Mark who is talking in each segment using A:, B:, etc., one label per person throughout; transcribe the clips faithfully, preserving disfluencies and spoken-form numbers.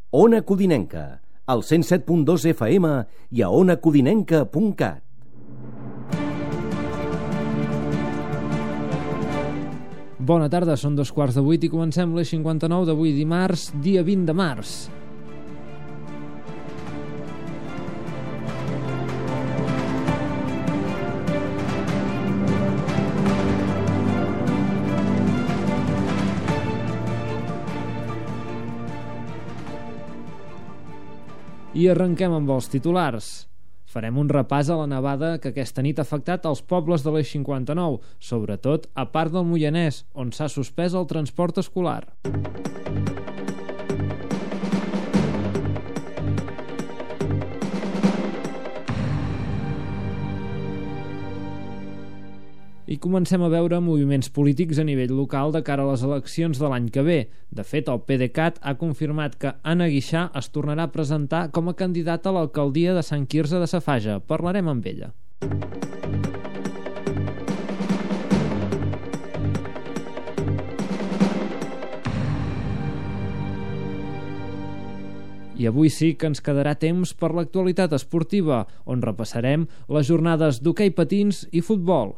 A: Ona Codinenca, al cent set punt dos F M i a ona codinenca punt cat.
B: Bona tarda, són dos quarts de vuit i comencem l'Eix cinquanta-nou d'avui dimarts, dia vint de març. I arrenquem amb els titulars. Farem un repàs a la nevada que aquesta nit ha afectat els pobles de l'Eix cinquanta-nou, sobretot a part del Moianès, on s'ha suspès el transport escolar. I comencem a veure moviments polítics a nivell local de cara a les eleccions de l'any que ve. De fet, el PDeCAT ha confirmat que Anna Guixà es tornarà a presentar com a candidata a l'alcaldia de Sant Quirze de Safaja. Parlarem amb ella. I avui sí que ens quedarà temps per l'actualitat esportiva, on repassarem les jornades d'hoquei patins i futbol.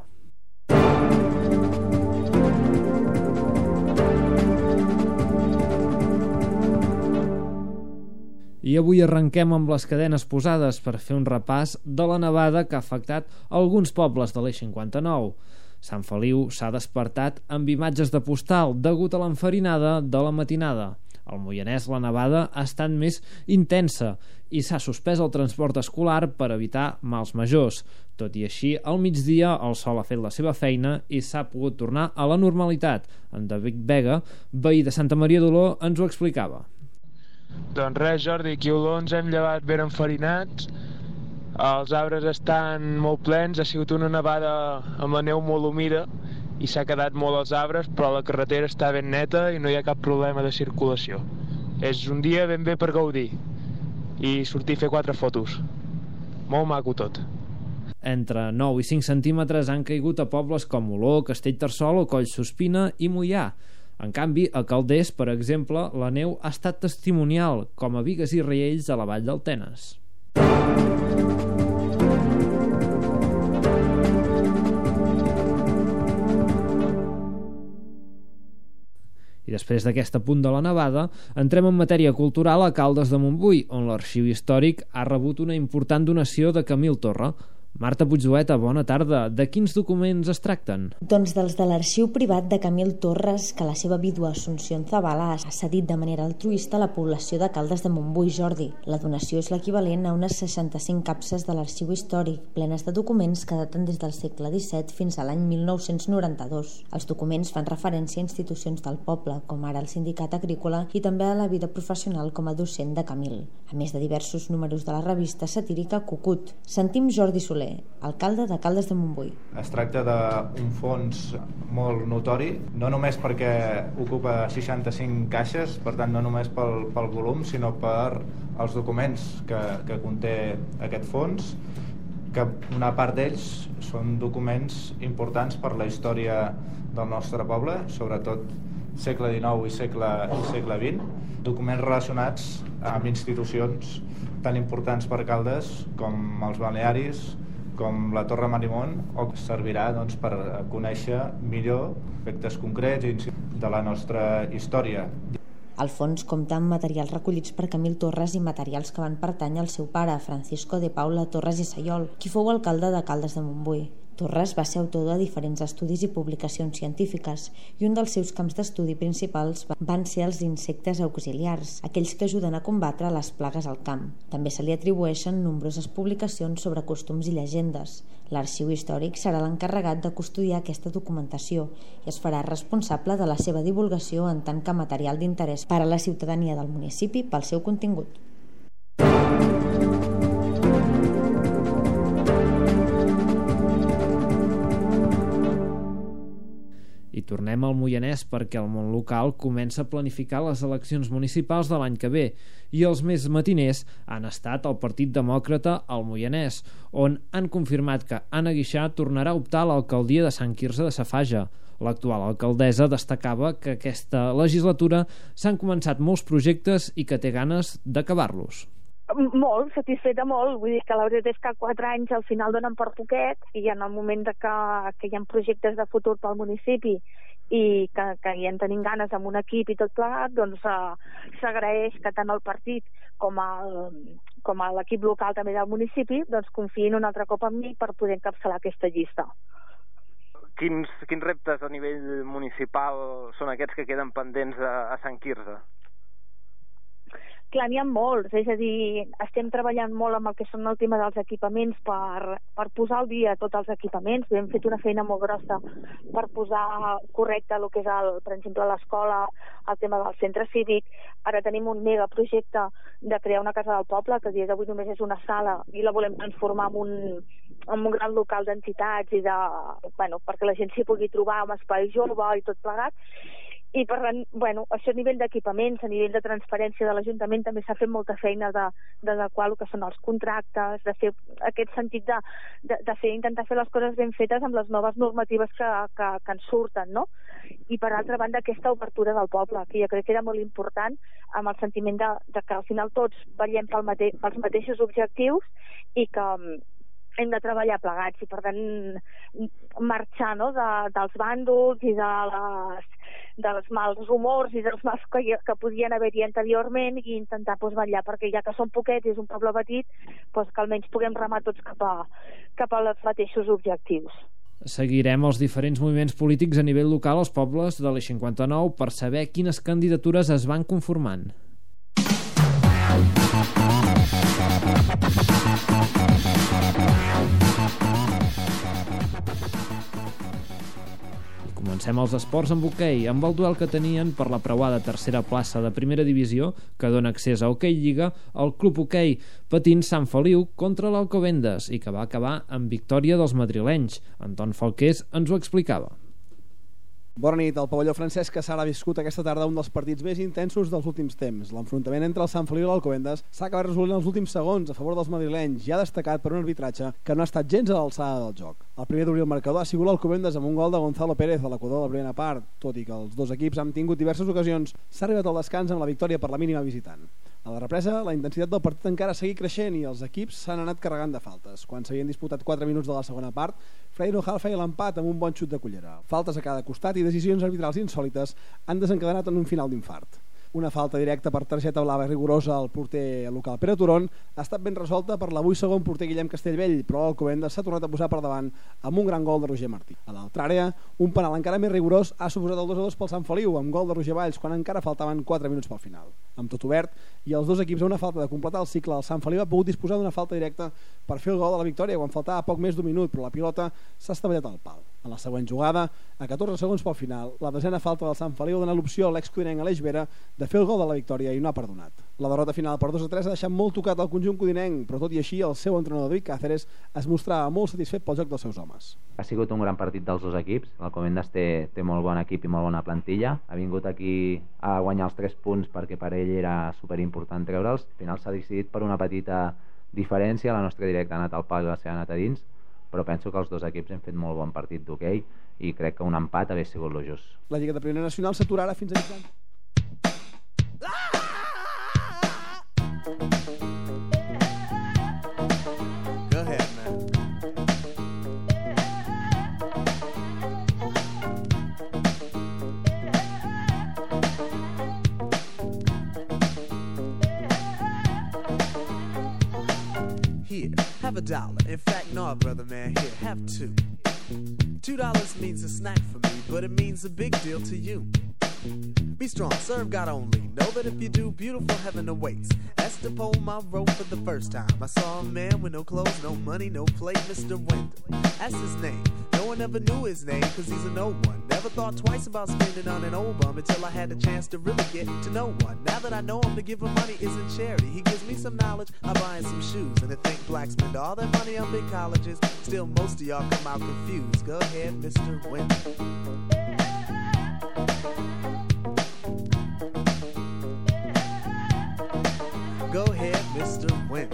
B: I avui arrenquem amb les cadenes posades per fer un repàs de la nevada que ha afectat alguns pobles de l'Eix cinquanta-nou. Sant Feliu s'ha despertat amb imatges de postal degut a l'enfarinada de la matinada. Al Moianès la nevada ha estat més intensa i s'ha suspès el transport escolar per evitar mals majors. Tot i així, al migdia el sol ha fet la seva feina i s'ha pogut tornar a la normalitat. En David Vega, veí de Santa Maria d'Oló, ens ho explicava.
C: Doncs res, Jordi, aquí a Oló ens hem llevat ben enfarinats, els arbres estan molt plens, ha sigut una nevada amb la neu molt humida i s'ha quedat molt els arbres, però la carretera està ben neta i no hi ha cap problema de circulació. És un dia ben bé per gaudir i sortir a fer quatre fotos. Molt maco tot.
B: Entre nou i cinc centímetres han caigut a pobles com Oló, Castellterçol o Collsuspina i Moià. En canvi, a Calders, per exemple, la neu ha estat testimonial, com a Bigues i Riells a la vall del Tenes. I després d'aquest apunt de la nevada, entrem en matèria cultural a Caldes de Montbui, on l'Arxiu Històric ha rebut una important donació de Camil Torra. Marta Puigdueta, bona tarda. De quins documents es tracten?
D: Doncs dels de l'arxiu privat de Camil Torres, que la seva vídua Asunción Zavala ha cedit de manera altruista a la població de Caldes de Montbui, Jordi. La donació és l'equivalent a unes seixanta-cinc capses de l'arxiu històric, plenes de documents que daten des del segle disset fins a l'any mil nou-cents noranta-dos. Els documents fan referència a institucions del poble, com ara el Sindicat Agrícola, i també a la vida professional com a docent de Camil, a més de diversos números de la revista satírica Cucut. Sentim Jordi Soler, alcalde de Caldes de Montbui.
E: Es tracta d'un fons molt notori, no només perquè ocupa seixanta-cinc caixes, per tant no només pel, pel volum, sinó per els documents que, que conté aquest fons, que una part d'ells són documents importants per la història del nostre poble, sobretot segle dinou i segle, i segle vint, documents relacionats amb institucions tan importants per Caldes com els balnearis, com la Torre Marimón, o servirà doncs, per conèixer millor aspectes concrets de la nostra història.
D: El fons compta amb materials recollits per Camil Torres i materials que van pertànyer al seu pare, Francisco de Paula Torres i Sayol, qui fou alcalde de Caldes de Montbui. Torres va ser autor de diferents estudis i publicacions científiques i un dels seus camps d'estudi principals van ser els insectes auxiliars, aquells que ajuden a combatre les plagues al camp. També se li atribueixen nombroses publicacions sobre costums i llegendes. L'Arxiu Històric serà l'encarregat de custodiar aquesta documentació i es farà responsable de la seva divulgació en tant que material d'interès per a la ciutadania del municipi pel seu contingut.
B: I tornem al Moianès perquè el món local comença a planificar les eleccions municipals de l'any que ve i els més matiners han estat el Partit Demòcrata al Moianès, on han confirmat que Anna Guixà tornarà a optar a l'alcaldia de Sant Quirze de Safaja. L'actual alcaldessa destacava que aquesta legislatura s'han començat molts projectes i que té ganes d'acabar-los.
F: Molt, satisfeta molt, vull dir que la veritat és que quatre anys al final donen per poquet i en el moment de que, que hi ha projectes de futur pel municipi i que, que hi en tenim ganes amb un equip i tot plegat, doncs uh, s'agraeix que tant el partit com el, com l'equip local també del municipi doncs confiïn un altre cop en mi per poder encapçalar aquesta llista.
G: Quins, quins reptes a nivell municipal són aquests que queden pendents a, a Sant Quirze?
F: Clar, n'hi ha molts, és a dir, estem treballant molt amb el que són el tema dels equipaments per, per posar al dia tots els equipaments. Hem fet una feina molt grossa per posar correcte el que és, el, per exemple, l'escola, el tema del centre cívic. Ara tenim un megaprojecte de crear una casa del poble, que a dia d'avui només és una sala, i la volem transformar en un, en un gran local d'entitats i de, bueno, perquè la gent s'hi pugui trobar amb espai jove i tot plegat. I per tant, bueno, això a nivell d'equipaments, a nivell de transparència de l'Ajuntament també s'ha fet molta feina d'adequar el que són els contractes, de fer aquest sentit de, de, de fer, intentar fer les coses ben fetes amb les noves normatives que, que, que ens surten, no? I per altra banda aquesta obertura del poble, que jo crec que era molt important amb el sentiment de, de que al final tots vetllem pel mate, pels mateixos objectius i que hem de treballar plegats i per tant marxar, no? de, dels bàndols i de les, dels mals rumors i dels mals que, que podien haver-hi anteriorment i intentar pues, vetllar perquè ja que som poquets i és un poble petit pues, que almenys puguem remar tots cap, a, cap als mateixos objectius.
B: Seguirem els diferents moviments polítics a nivell local als pobles de l'E cinquanta-nou per saber quines candidatures es van conformant. Comencem els esports amb hoquei, amb el duel que tenien per la preuada tercera plaça de primera divisió, que dona accés a Hoquei Lliga, el Club Hoquei Patins Sant Feliu contra l'Alcobendes i que va acabar amb victòria dels madrilenys. Anton Falqués ens ho explicava.
H: Bona nit. El pavelló Francesc Cassara ha viscut aquesta tarda un dels partits més intensos dels últims temps. L'enfrontament entre el Sant Feliu i l'Alcobendes s'ha acabat resolent els últims segons a favor dels madrilenys i ha destacat per un arbitratge que no ha estat gens a l'alçada del joc. El primer d'obrir el marcador ha sigut l'Alcobendes amb un gol de Gonzalo Pérez a l'equador de la primera part, tot i que els dos equips han tingut diverses ocasions. S'ha arribat al descans amb la victòria per la mínima visitant. A la represa, la intensitat del partit encara seguia creixent i els equips s'han anat carregant de faltes. Quan s'havien disputat quatre minuts de la segona part, Freire Ojal feia l'empat amb un bon xut de cullera. Faltes a cada costat i decisions arbitrals insòlites han desencadenat en un final d'infart. Una falta directa per targeta blava rigorosa al porter local Pere Turón ha estat ben resolta per l'avui segon porter Guillem Castellvell, però l'Alcobendes s'ha tornat a posar per davant amb un gran gol de Roger Martí. A l'altra àrea, un penal encara més rigorós ha suposat el dos a dos pel Sant Feliu, amb gol de Roger Valls quan encara faltaven quatre minuts pel final. Amb tot obert i els dos equips a una falta de completar el cicle, el Sant Feliu ha pogut disposar d'una falta directa per fer el gol de la victòria quan faltava poc més d'un minut, però la pilota s'ha estavellat al pal. En la següent jugada, a catorze segons pel final, la desena falta del Sant Feliu dona l'opció a l'ex-codinenc Aleix Vera de fer el gol de la victòria i no ha perdonat. La derrota final per dos a tres ha deixat molt tocat el conjunt codinenc, però tot i així el seu entrenador David Cáceres es mostrava molt satisfet pel joc dels seus homes.
I: Ha sigut un gran partit dels dos equips. L'Alcobendes té, té molt bon equip i molt bona plantilla. Ha vingut aquí a guanyar els tres punts perquè per ell era superimportant treure'ls. Al final s'ha decidit per una petita diferència. La nostra directa ha anat al pal i la seva ha anat a dins, però penso que els dos equips han fet molt bon partit d'hoquei i crec que un empat hauria sigut lo just.
H: La Lliga de Primera Nacional s'aturarà fins a mitjan.
J: Go ahead, man. Here, have a dollar. In fact, no, brother, man. Here, have two. Two dollars means a snack for me, but it means a big deal to you. Be strong, serve God only. Know that if you do, beautiful heaven awaits. That's the poem I wrote for the first time. I saw a man with no clothes, no money, no plate, Mister Wendell. That's his name. No one ever knew his name, cause he's a no one. Never thought twice about spending on an old bum until I had the chance to really get to know one. Now that I know him, to give him money isn't charity. He gives me some knowledge, I buy him some shoes. And to think blacks spend all their money on big colleges, still most of y'all come out confused. Go ahead, Mister Wendell. Go ahead, Mister Wendell.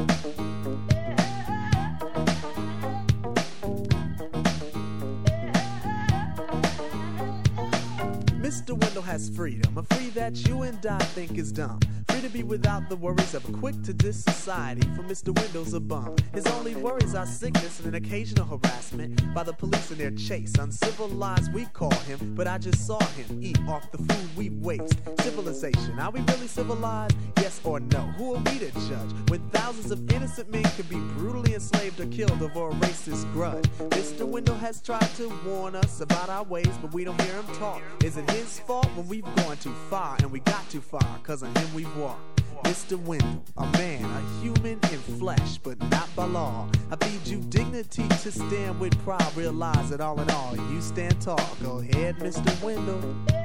J: has freedom, a free that you and I think is dumb. Free to be without the worries of a quick-to-diss society. For Mister Windows a bum. His only worries are sickness and an occasional harassment by the police in their chase. Uncivilized we call him, but I just saw him eat off the food we waste. Civilization, are we really civilized? Yes or no? Who are we to judge when thousands of innocent men could be brutally enslaved or killed over a racist grudge? Mister Window has tried to warn us about our ways, but we don't hear him talk. Is it his fault when we've gone too far and we got too far? Cause on him we've walked. Mister Wendell, a man, a human in flesh, but not by law. I feed you dignity to stand with pride. Realize that all in all, you stand tall. Go ahead, Mister Wendell.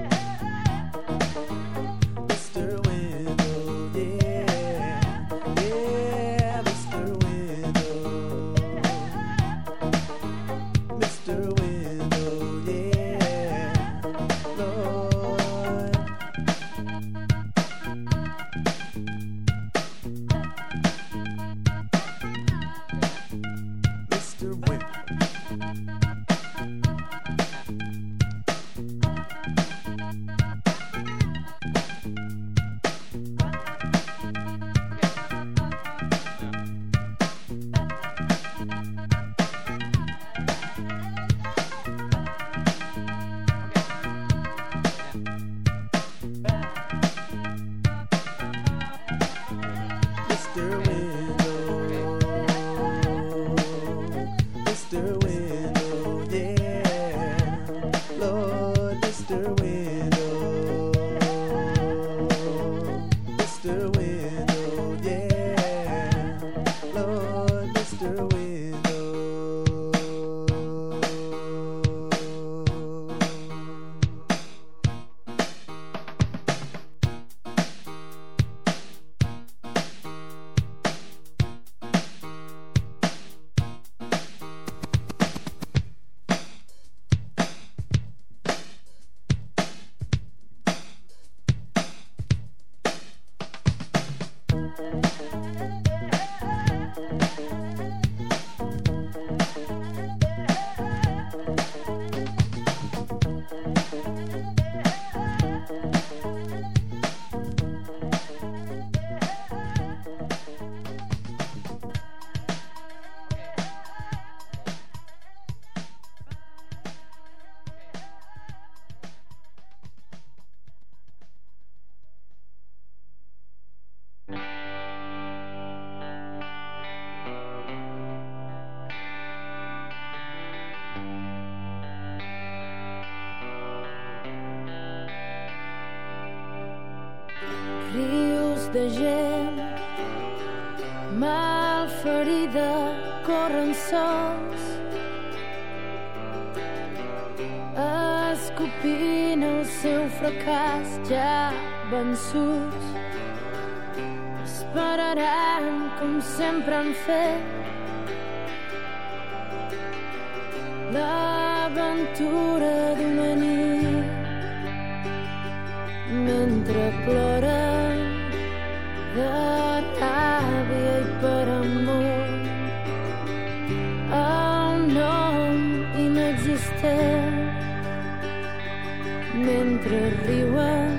J: Mister Wendell, yeah. Yeah, Mister Wendell. Mister Wendell, yeah. Lord. Mister Wendell. Mister Window, Mister Window, yeah, Lord, Mister Window, Mister Window, yeah, Lord, Mister Window.
K: Rius de gent malferida corren sols, escopint el seu fracàs ja vençuts. Esperaran com sempre han fet l'aventura d'una nit mentre ploren de ràbia i per amor el nom inexistent, mentre riuen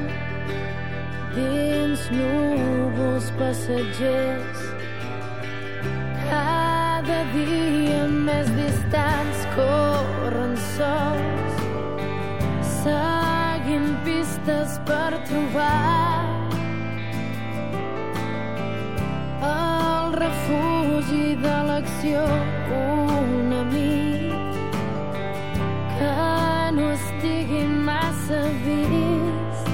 K: dins núvols passatgers, cada dia més distants corren sols, seguint pistes per trobar el refugi de l'acció, un amic que no estigui massa vist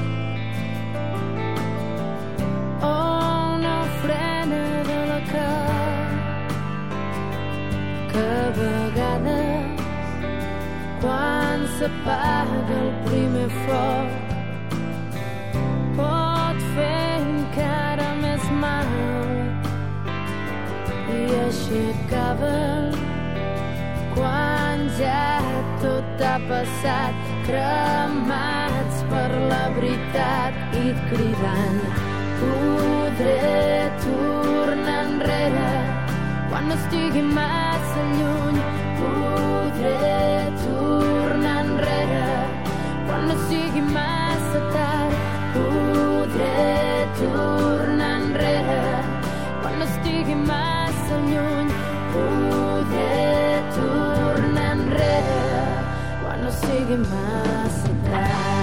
K: o una ofrena de la cap que a vegades quan s'apaga el primer foc pot fer encara més mal, i així acaba quan ja tot ha passat, cremats per la veritat i cridant podré tornar enrere quan no estigui massa lluny, podré tornar enrere quan no sigui massa tard. massa lluny, poder tornar enrere quan no sigui massa tard.